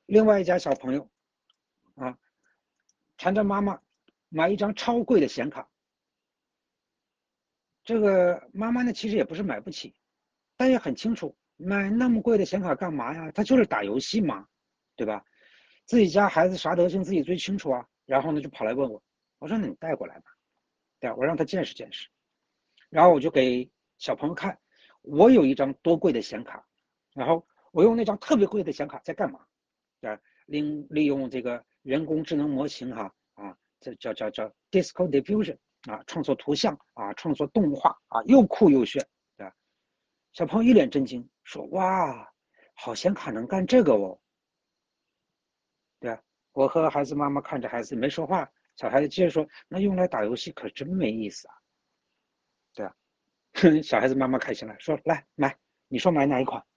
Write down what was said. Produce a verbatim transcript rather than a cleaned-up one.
另外一家小朋友啊，缠着妈妈买一张超贵的显卡。这个妈妈呢，其实也不是买不起，但也很清楚，买那么贵的显卡干嘛呀？他就是打游戏嘛，对吧？自己家孩子啥德行自己最清楚啊。然后呢，就跑来问我，我说那你带过来吧，对吧？我让他见识见识。然后我就给小朋友看，我有一张多贵的显卡，然后我用那张特别贵的显卡在干嘛？啊，利利用这个人工智能模型哈啊，这叫叫叫 Disco Diffusion 啊，创作图像啊，创作动画啊，又酷又炫，对吧？小朋友一脸震惊，说哇，好显卡能干这个哦，对吧？我和孩子妈妈看着孩子没说话，小孩子接着说，那用来打游戏可真没意思啊，对吧？小孩子妈妈开心了，说来买，你说买哪一款？